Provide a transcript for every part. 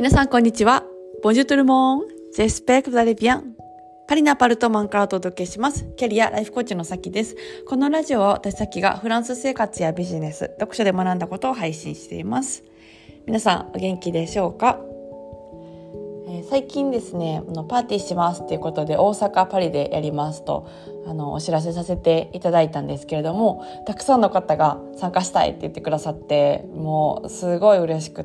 皆さんこんにちは。Bonjour tout le monde. J'espère que vous allez bien. パリのアパルトマンからお届けします。キャリアライフコーチのさきです。このラジオは私さきがフランス生活やビジネス、読書で学んだことを配信しています。皆さんお元気でしょうか？最近ですね、パーティーしますっていうことで大阪パリでやりますとお知らせさせていただいたんですけれども、たくさんの方が参加したいって言ってくださって、もうすごい嬉しくって、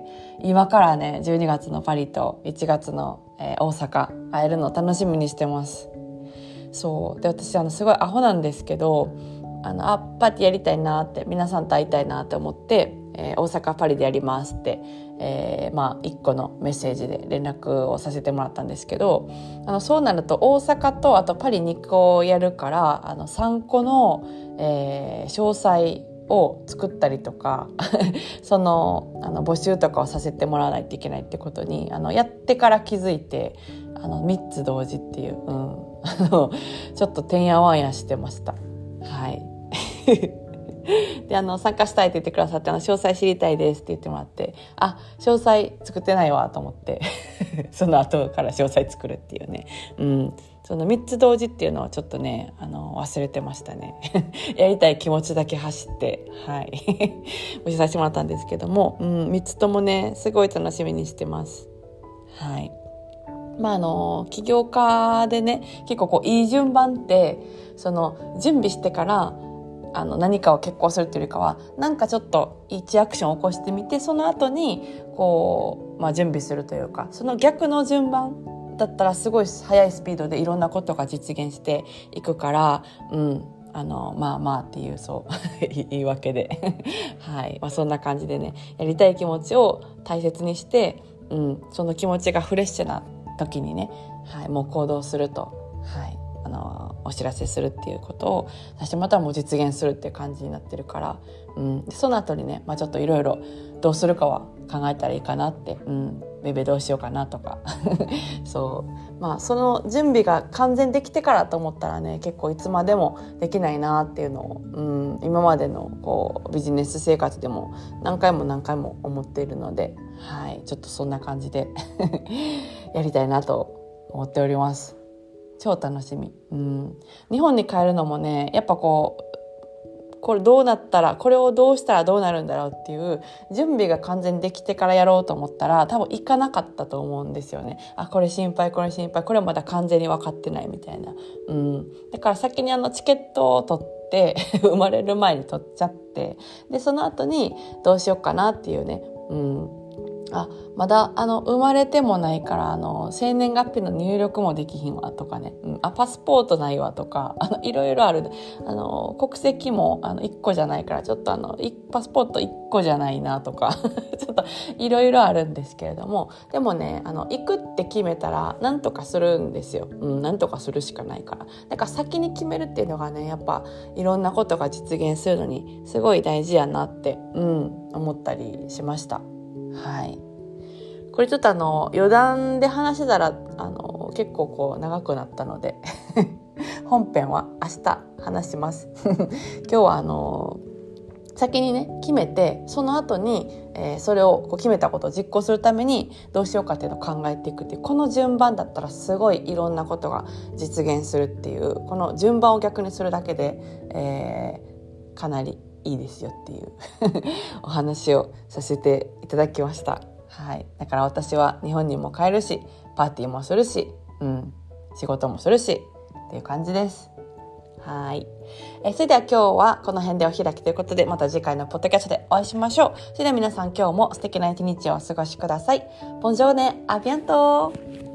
今からね12月のパリと1月の、大阪会えるのを楽しみにしてます。そうで、私すごいアホなんですけどパーティーやりたいなって、皆さんと会いたいなって思って、大阪パリでやりますって、1個のメッセージで連絡をさせてもらったんですけど、そうなると大阪とあとパリ2個やるから3個の、詳細を作ったりとかその募集とかをさせてもらわないといけないってことにやってから気づいて、3つ同時っていう、ちょっとてんやわんやしてました。はいで参加したいって言ってくださって、詳細知りたいですって言ってもらって、詳細作ってないわと思ってその後から詳細作るっていうね、その3つ同時っていうのはちょっとね忘れてましたねやりたい気持ちだけ走ってご一緒させてもらったんですけども、3つともねすごい楽しみにしてます。はい。起業家でね、結構いい順番ってその準備してから何かを決行するっていうよりかは、なんかちょっと1アクションを起こしてみて、その後に準備するというか、その逆の順番だったらすごい速いスピードでいろんなことが実現していくから、っていうそう言い訳ではい、そんな感じでね、やりたい気持ちを大切にして、その気持ちがフレッシュな時にね、もう行動すると、お知らせするっていうことを最初またもう実現するっていう感じになってるから、でその後にね、ちょっといろいろどうするかは考えたらいいかなって、ベベどうしようかなとかそうその準備が完全できてからと思ったらね、結構いつまでもできないなっていうのを、今までのビジネス生活でも何回も思っているので、ちょっとそんな感じでやりたいなと思っております。超楽しみ。日本に帰るのもね、やっぱこれどうなったら、これをどうしたらどうなるんだろうっていう準備が完全にできてからやろうと思ったら多分行かなかったと思うんですよね。これ心配、これまだ完全に分かってないみたいな。だから先にチケットを取って生まれる前に取っちゃって、でその後にどうしようかなっていうね。まだ生まれてもないから生年月日の入力もできひんわとかね、パスポートないわとかいろいろある。国籍も1個じゃないから、ちょっとパスポート1個じゃないなとかちょっといろいろあるんですけれども、でもね行くって決めたらなんとかするんですよ。なんとかするしかないから。だから先に決めるっていうのがね、やっぱいろんなことが実現するのにすごい大事やなって、思ったりしました。これちょっと余談で話してたら結構長くなったので本編は明日話します今日は先にね決めて、その後に、それを決めたことを実行するためにどうしようかっていうのを考えていくっていう、この順番だったらすごいいろんなことが実現するっていう、この順番を逆にするだけで、かなりいいですよっていうお話をさせていただきました。だから私は日本にも帰るし、パーティーもするし、仕事もするしっていう感じです。それでは今日はこの辺でお開きということで、また次回のポッドキャストでお会いしましょう。それでは皆さん、今日も素敵な一日をお過ごしください。ボンジョーネ、アビアント。